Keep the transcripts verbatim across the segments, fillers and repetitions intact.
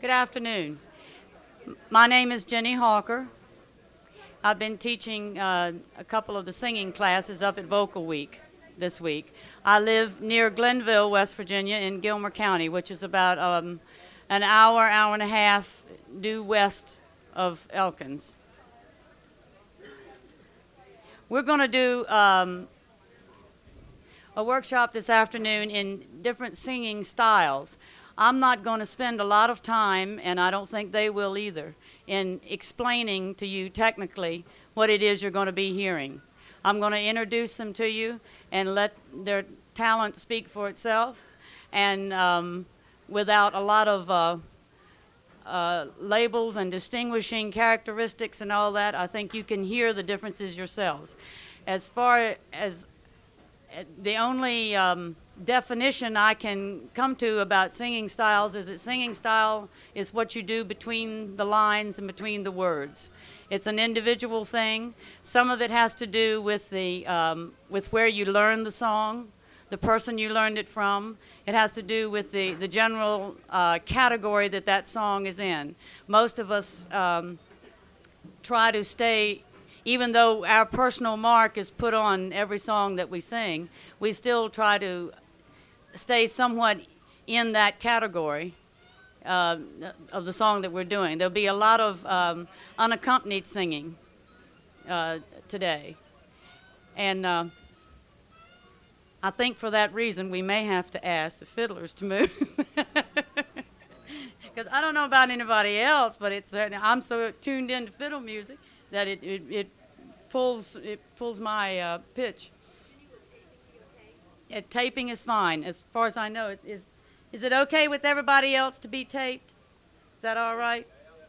Good afternoon. My name is Jenny Hawker. I've been teaching uh, a couple of the singing classes up at Vocal Week this week. I live near Glenville, West Virginia, in Gilmer County, which is about um, an hour, hour and a half due west of Elkins. We're going to do um, a workshop this afternoon in different singing styles. I'm not going to spend a lot of time, and I don't think they will either, in explaining to you technically what it is you're going to be hearing. I'm going to introduce them to you and let their talent speak for itself, and um, without a lot of uh, uh, labels and distinguishing characteristics and all that, I think you can hear the differences yourselves. As far as uh, the only um, definition I can come to about singing styles is that singing style is what you do between the lines and between the words. It's an individual thing. Some of it has to do with the um, with where you learn the song, the person you learned it from. It has to do with the, the general uh, category that that song is in. Most of us um, try to stay, even though our personal mark is put on every song that we sing, we still try to stay somewhat in that category uh, of the song that we're doing. There'll be a lot of um, unaccompanied singing uh, today. And uh, I think for that reason we may have to ask the fiddlers to move. Because I don't know about anybody else, but it's certainly, I'm so tuned into fiddle music that it, it, it pulls it pulls my uh, pitch. Uh, taping is fine, as far as I know. It is, is it okay with everybody else to be taped? Is that all right?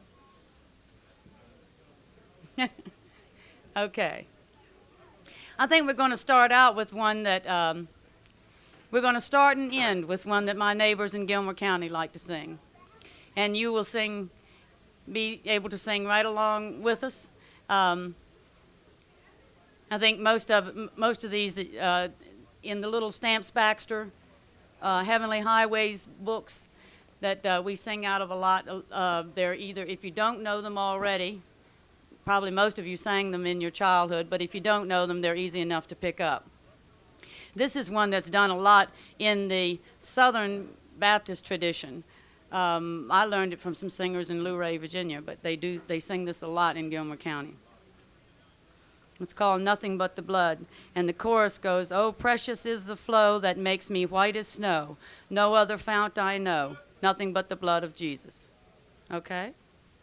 Okay. I think we're going to start out with one that, um, we're going to start and end with one that my neighbors in Gilmer County like to sing. And you will sing, be able to sing right along with us. Um, I think most of, most of these, uh, in the little Stamps Baxter uh, Heavenly Highways books that uh, we sing out of a lot, uh, they're either, if you don't know them already, probably most of you sang them in your childhood, but if you don't know them, they're easy enough to pick up. This is one that's done a lot in the Southern Baptist tradition. Um, I learned it from some singers in Luray, Virginia, but they do they sing this a lot in Gilmer County. It's called Nothing But the Blood. And the chorus goes, "Oh, precious is the flow that makes me white as snow. No other fount I know. Nothing but the blood of Jesus." Okay?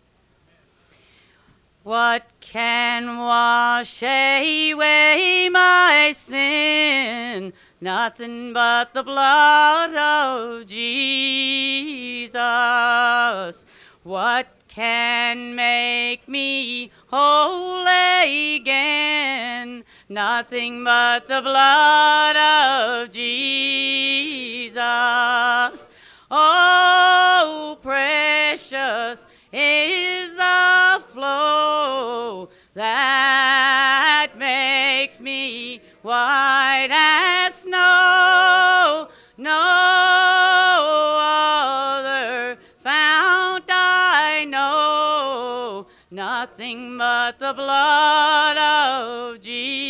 What can wash away my sin? Nothing but the blood of Jesus. What can make me whole again? Nothing but the blood of Jesus. Oh, precious is the flow that makes me white as snow. No other fount I know, nothing but the blood of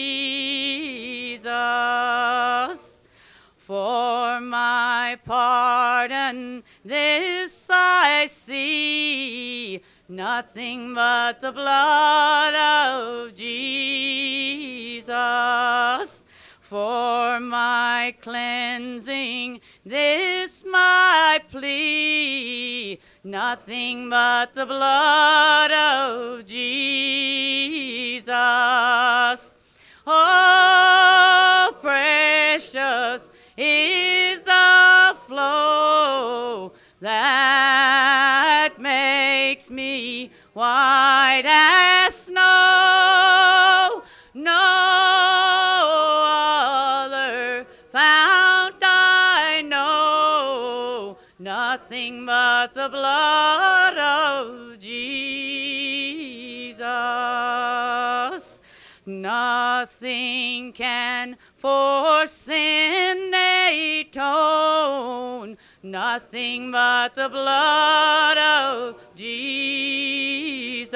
Jesus. For my pardon this I see, nothing but the blood of Jesus. For my cleansing this my plea, nothing but the blood of Jesus. Oh, precious is the flow that makes me white as snow. No other fount I know, nothing but the blood of Jesus. Nothing can for sin atone, nothing but the blood of Jesus,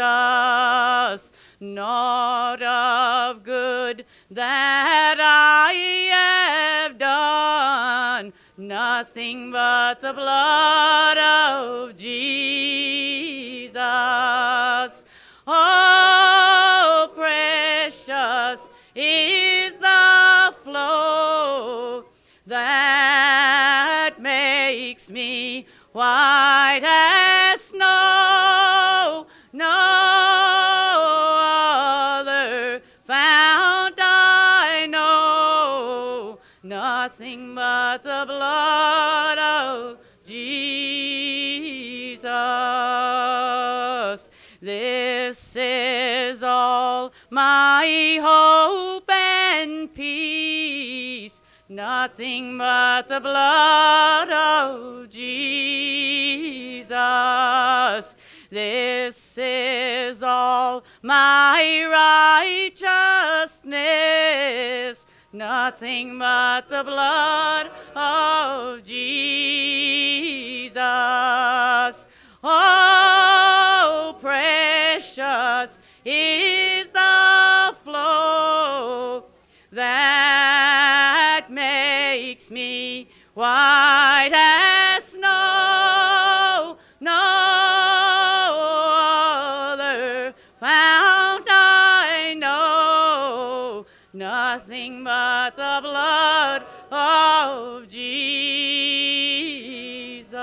not of good that I have done, nothing but the blood of Jesus. Oh, precious is the flow that makes me white as snow. No other fount I know, nothing but the blood of Jesus. This is all my hope and peace, nothing but the blood of Jesus. This is all my righteousness, nothing but the blood of Jesus. Oh, precious is the flow that makes me white as snow. No other fount I know, nothing but the blood of Jesus.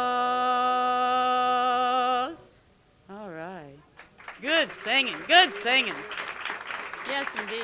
All right. Good singing, good singing. Yes, indeed.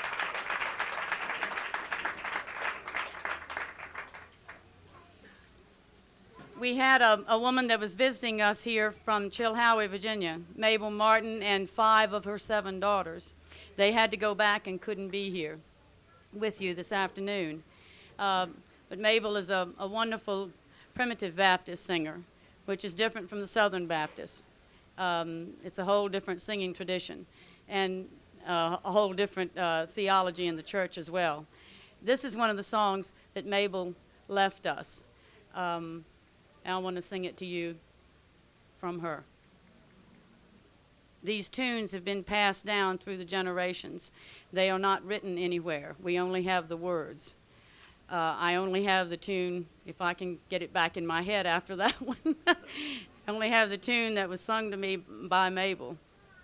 We had a, a woman that was visiting us here from Chilhowie, Virginia, Mabel Martin, and five of her seven daughters. They had to go back and couldn't be here with you this afternoon. Uh, but Mabel is a, a wonderful primitive Baptist singer, which is different from the Southern Baptist. Um, it's a whole different singing tradition and uh, a whole different uh, theology in the church as well. This is one of the songs that Mabel left us. Um, and I want to sing it to you from her. These tunes have been passed down through the generations. They are not written anywhere. We only have the words. Uh, I only have the tune, if I can get it back in my head after that one. I only have the tune that was sung to me by Mabel.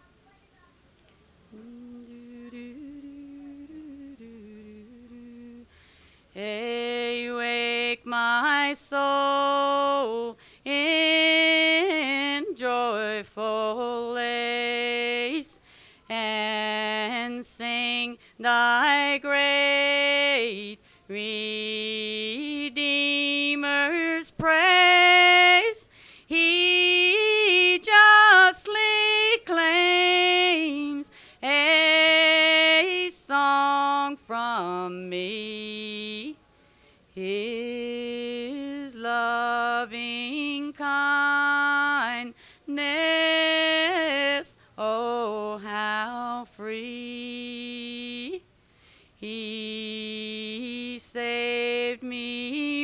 Hey, wake my soul in joyful lays, and sing thy great Redeemer's praise. He justly claims a song from me. His loving kindness, oh, how free. He saved me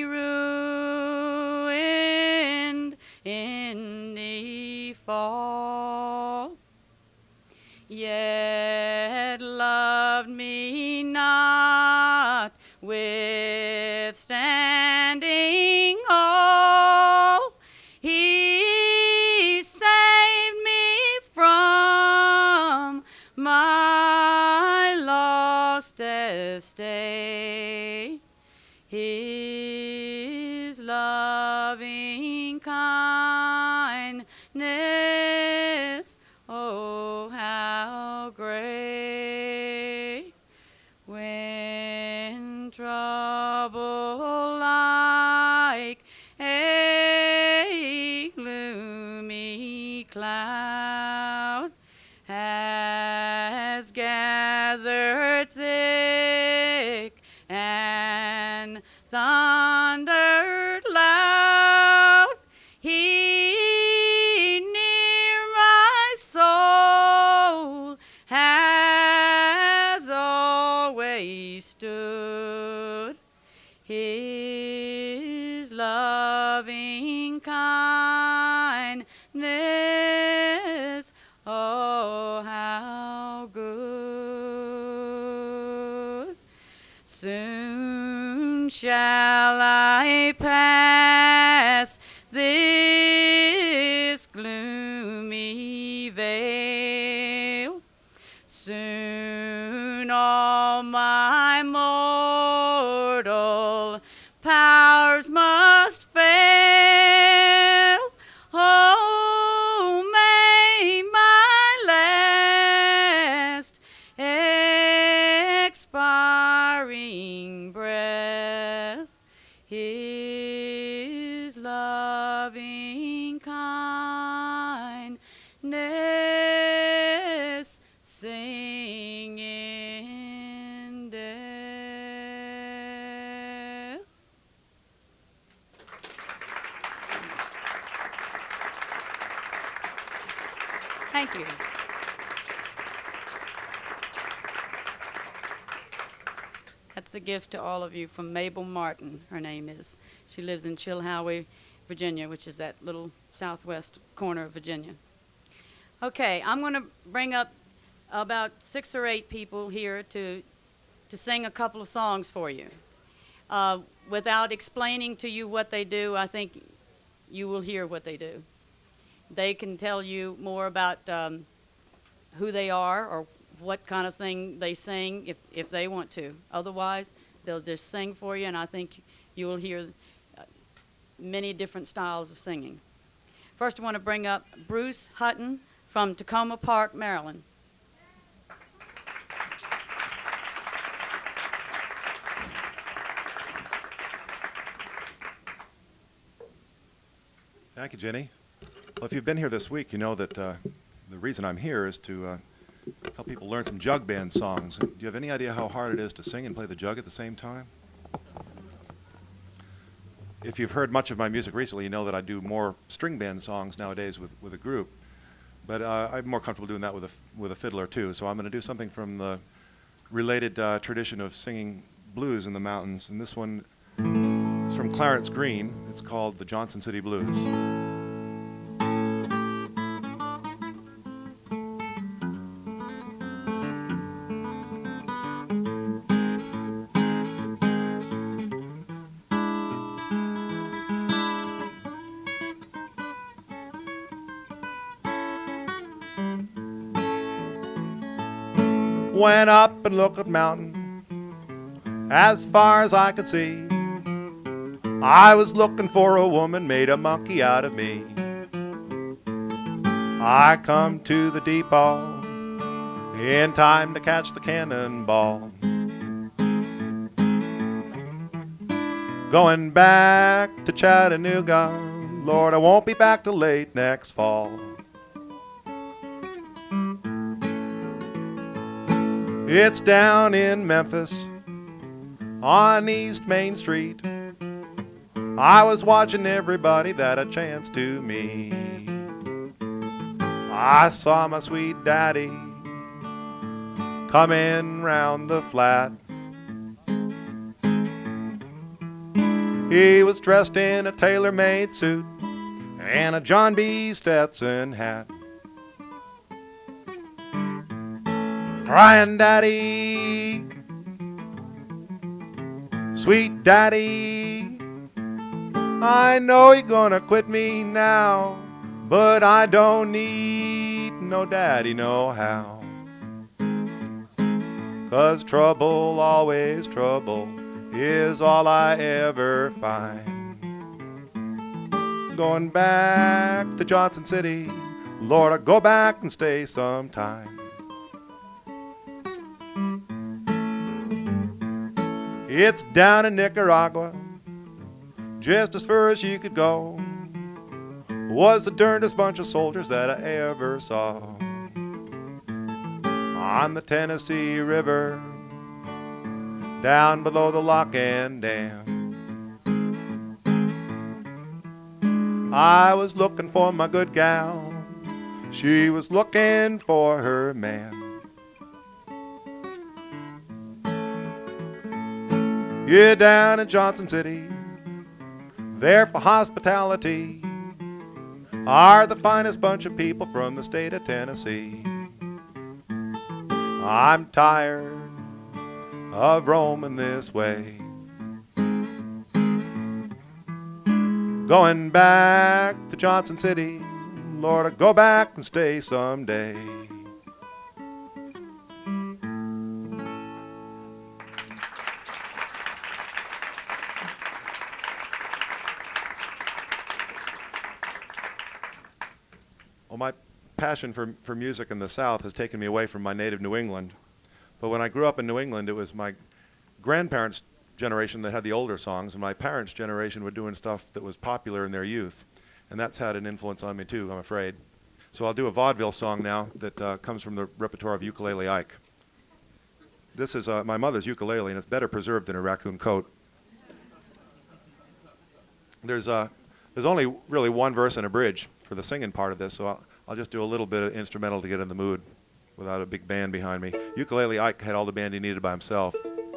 ruined in the fall, yet loved me not, withstanding all. He saved me from my lost estate. His loving kindness, oh, how great. When trouble like a gloomy cloud has gathered thick and thundered loud, He near my soul has always stood. His love loving kindness, oh, how good. Soon shall I pass this gloomy vale. Soon all my mortal powers must fail. Oh, may my last expiring breath His loving kindness sing in death. Thank you. That's a gift to all of you from Mabel Martin, her name is. She lives in Chilhowie, Virginia, which is that little southwest corner of Virginia. Okay, I'm going to bring up about six or eight people here to, to sing a couple of songs for you. Uh, without explaining to you what they do, I think you will hear what they do. They can tell you more about um, who they are or what kind of thing they sing if, if they want to. Otherwise, they'll just sing for you, and I think you will hear uh, many different styles of singing. First, I want to bring up Bruce Hutton from Tacoma Park, Maryland. Thank you, Jenny. Well, if you've been here this week, you know that uh, the reason I'm here is to uh, help people learn some jug band songs. Do you have any idea how hard it is to sing and play the jug at the same time? If you've heard much of my music recently, you know that I do more string band songs nowadays with, with a group. But uh, I'm more comfortable doing that with a, f with a fiddler, too. So I'm going to do something from the related uh, tradition of singing blues in the mountains. And this one is from Clarence Green. It's called the Johnson City Blues. Went up and looked at mountain as far as I could see. I was looking for a woman, made a monkey out of me. I come to the depot in time to catch the cannonball. Going back to Chattanooga, Lord, I won't be back till late next fall. It's down in Memphis on East Main Street. I was watching everybody that I chanced to meet. I saw my sweet daddy coming round the flat. He was dressed in a tailor-made suit and a John B. Stetson hat. Crying, daddy, sweet daddy, I know you're gonna quit me now, but I don't need no daddy no how. 'Cause trouble, always trouble, is all I ever find. Going back to Johnson City, Lord, I'll go back and stay sometime. It's down in Nicaragua, just as far as you could go. Was the darndest bunch of soldiers that I ever saw. On the Tennessee River, down below the lock and dam. I was looking for my good gal, she was looking for her man. Yeah, down in Johnson City, there for hospitality, are the finest bunch of people from the state of Tennessee. I'm tired of roaming this way, going back to Johnson City. Lord, I'll go back and stay someday. Well, my passion for, for music in the South has taken me away from my native New England. But when I grew up in New England, it was my grandparents' generation that had the older songs, and my parents' generation were doing stuff that was popular in their youth. And that's had an influence on me too, I'm afraid. So I'll do a vaudeville song now that uh, comes from the repertoire of Ukulele Ike. This is uh, my mother's ukulele, and it's better preserved than a raccoon coat. There's, uh, there's only really one verse and a bridge for the singing part of this, so I'll, I'll just do a little bit of instrumental to get in the mood without a big band behind me. Ukulele Ike had all the band he needed by himself.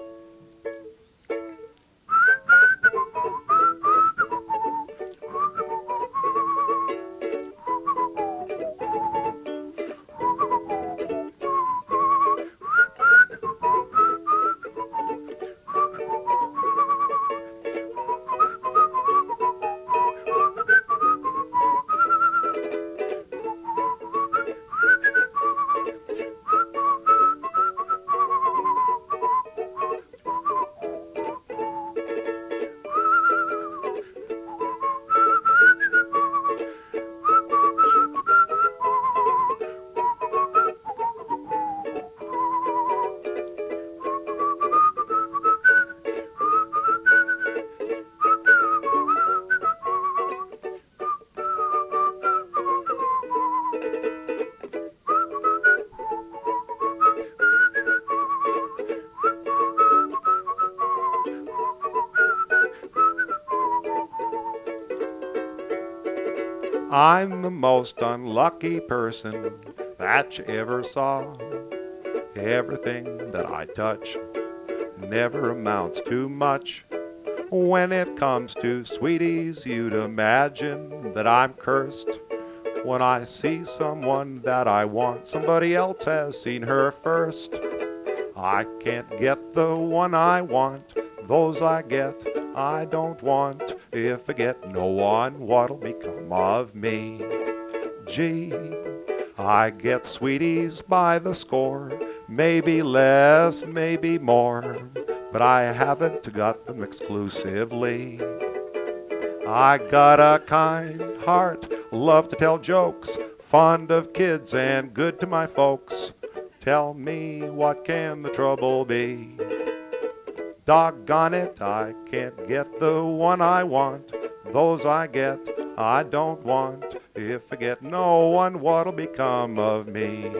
I'm the most unlucky person that you ever saw. Everything that I touch never amounts to much. When it comes to sweeties, you'd imagine that I'm cursed. When I see someone that I want, somebody else has seen her first. I can't get the one I want, those I get I don't want. If I get no one, what'll become of me? Gee, I get sweeties by the score, maybe less, maybe more, but I haven't got them exclusively. I got a kind heart, love to tell jokes, fond of kids and good to my folks. Tell me, what can the trouble be? Doggone it, I can't get the one I want. Those I get, I don't want. If I get no one, what'll become of me?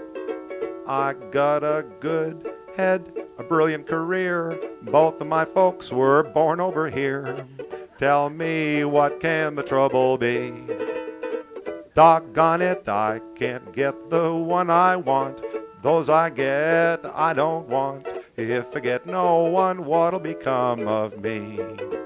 I got a good head, a brilliant career. Both of my folks were born over here. Tell me, what can the trouble be? Doggone it, I can't get the one I want. Those I get, I don't want. If I get no one, what'll become of me?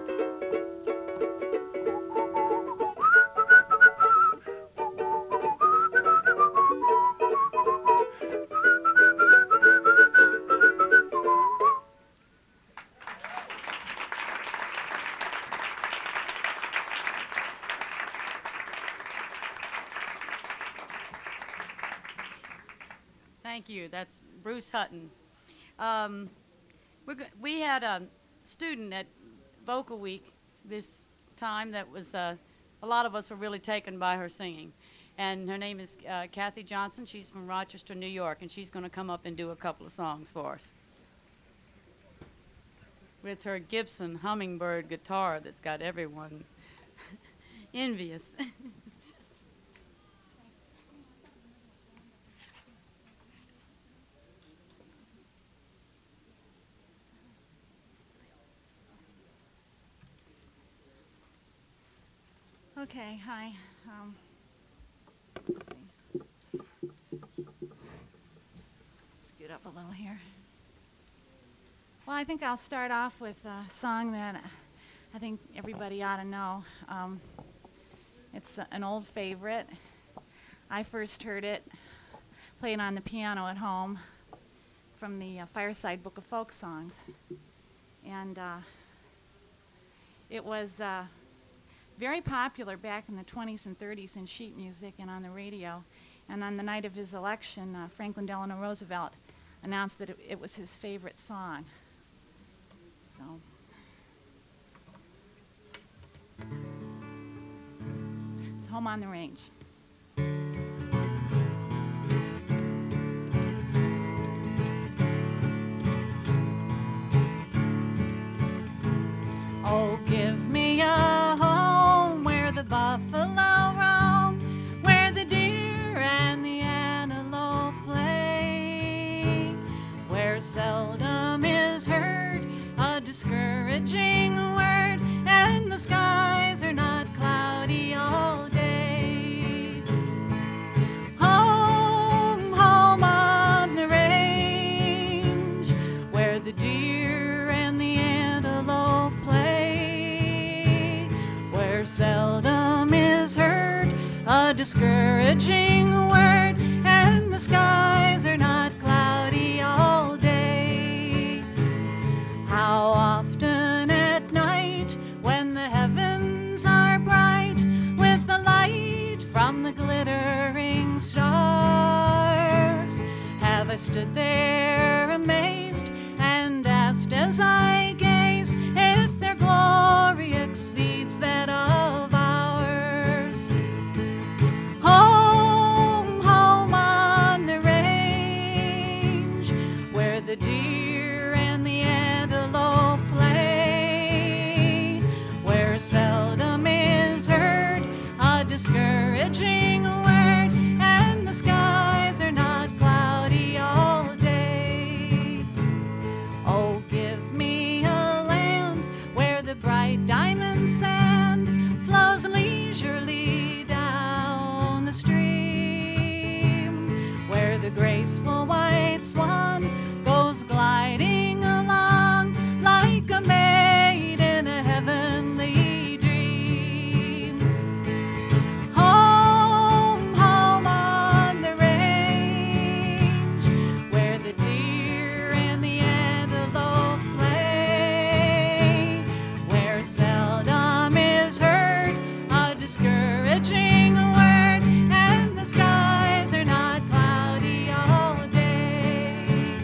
Thank you. That's Bruce Hutton. Um, we're go- we had a student at Vocal Week this time that was, uh, a lot of us were really taken by her singing. And her name is uh, Kathy Johnson. She's from Rochester, New York, and she's going to come up and do a couple of songs for us with her Gibson Hummingbird guitar that's got everyone envious. Okay, hi. Um, let's see. Scoot up a little here. Well, I think I'll start off with a song that I think everybody ought to know. Um, it's a- an old favorite. I first heard it played on the piano at home from the uh, Fireside Book of Folk Songs. And uh, it was uh, very popular back in the twenties and thirties in sheet music and on the radio. And on the night of his election, uh, Franklin Delano Roosevelt announced that it, it was his favorite song. So. It's Home on the Range. Oh, give me a home where the buffalo roam, where the deer and the antelope play, where seldom is heard a discouraging word, and the skies are not cloudy all day. Home, home on the range, where the deer and the antelope play, where seldom is heard a discouraging word, and the skies are not cloudy all day. How often at night, when the heavens are bright with the light from the glittering stars, have I stood there amazed and asked as I gazed if their glory exceeds that of ours. Home, home on the range, where the deer and the antelope play, where seldom is heard a discouraging word, and the skies are not cloudy all day. Oh, give me a land where the bright diamond sand flows leisurely down the stream, where the graceful white swan goes gliding along like a maid in a heavenly dream. Home, home on the range, where the deer and the antelope play, where seldom is heard a discouraging word, and the skies are not cloudy all day.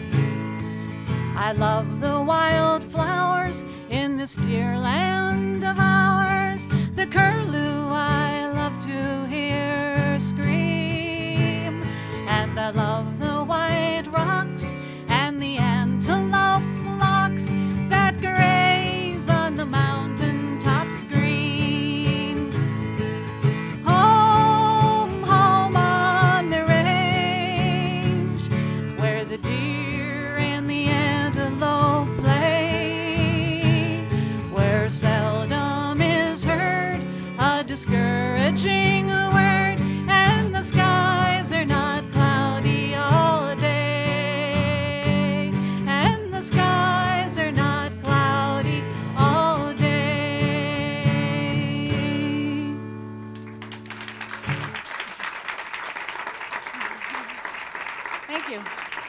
I love the wild flowers in this dear land of ours, the curlew I love to hear scream, and I love the white rocks and the antelope flocks that graze on the mountain tops green. Home, home on the range, where the deer and the antelope play, where seldom is heard a discouraging word, and the skies are not cloudy all day, and the skies are not cloudy all day. Thank you.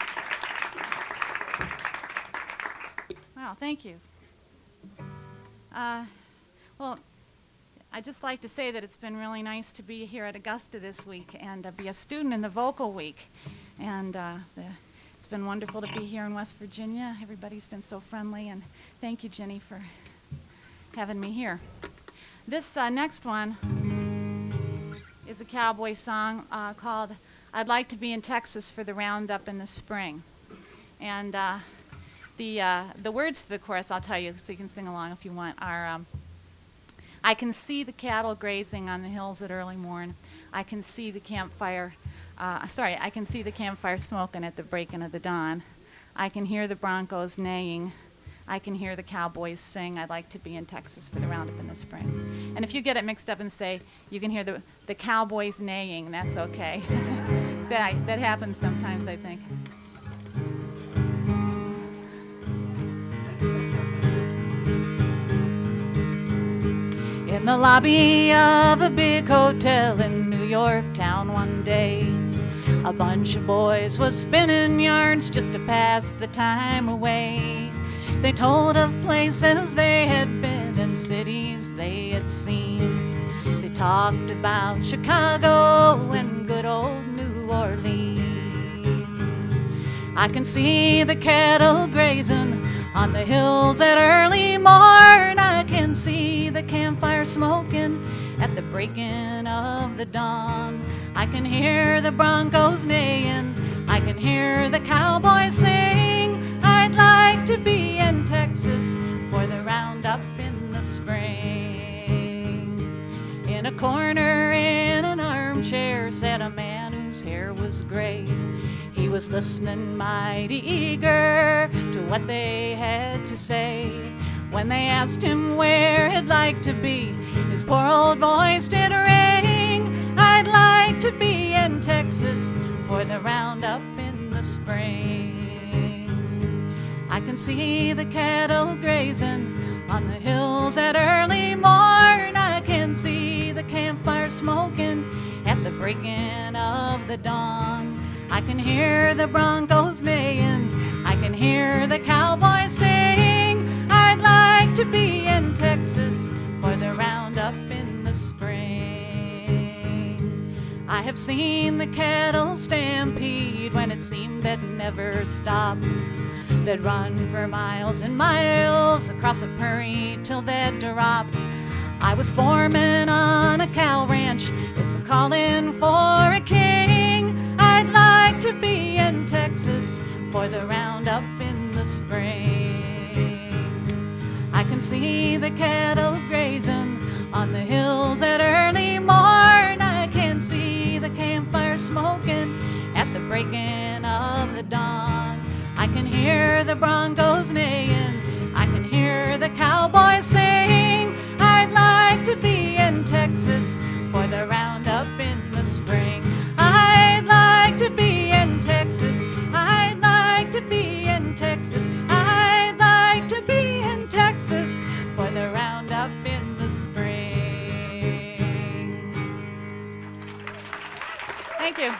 Wow, thank you. Uh, well, I'd just like to say that it's been really nice to be here at Augusta this week and uh, be a student in the Vocal Week. And uh, the, it's been wonderful to be here in West Virginia. Everybody's been so friendly, and thank you, Jenny, for having me here. This uh, next one is a cowboy song uh, called I'd Like to Be in Texas for the Roundup in the Spring. And uh, the, uh, the words to the chorus, I'll tell you so you can sing along if you want, are um, I can see the cattle grazing on the hills at early morn. I can see the campfire, uh, sorry, I can see the campfire smoking at the breaking of the dawn. I can hear the broncos neighing. I can hear the cowboys sing. I'd like to be in Texas for the roundup in the spring. And if you get it mixed up and say you can hear the, the cowboys neighing, that's okay. that, that happens sometimes, I think. in the lobby of a big hotel in New York town one day. A bunch of boys was spinning yarns just to pass the time away. They told of places they had been and cities they had seen. They talked about Chicago and good old New Orleans. I can see the cattle grazing on the hills at early morn. I can see the campfire smoking at the breaking of the dawn. I can hear the broncos neighing, I can hear the cowboys sing. I'd like to be in Texas for the roundup in the spring. In a corner in an armchair sat a man whose hair was gray. He was listening mighty eager to what they had to say. When they asked him where he'd like to be, his poor old voice did ring. I'd like to be in Texas for the roundup in the spring. I can see the cattle grazing on the hills at early morn. I can see the campfire smoking at the breaking of the dawn. I can hear the broncos neighing, I can hear the cowboys sing. I'd like to be in Texas for the roundup in the spring. I have seen the cattle stampede when it seemed they'd never stop. They'd run for miles and miles across a prairie till they'd drop. I was foreman on a cow ranch, it's a calling for a king. I'd like to be in Texas for the roundup in the spring. I can see the cattle grazing on the hills at early morn. I can see the campfire smoking at the breaking of the dawn. I can hear the broncos neighing, I can hear the cowboys sing. I'd like to be in Texas for the roundup in the spring. I'd like to be in Texas, I'd like to be in Texas, I'd like to be in Texas for the roundup in the spring. Thank you.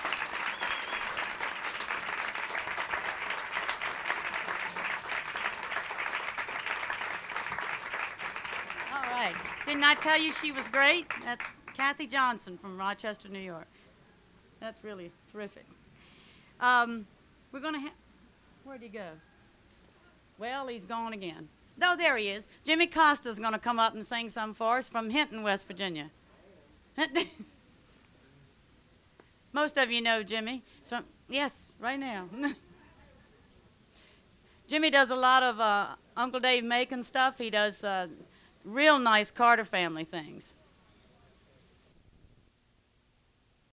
All right. Didn't I tell you she was great? That's Kathy Johnson from Rochester, New York. That's really terrific. Um, we're going to have... Where'd he go? Well, he's gone again. No, there he is. Jimmy Costa's going to come up and sing some for us from Hinton, West Virginia. Most of you know Jimmy. So, yes, right now. Jimmy does a lot of uh, Uncle Dave Macon stuff. He does uh, real nice Carter family things.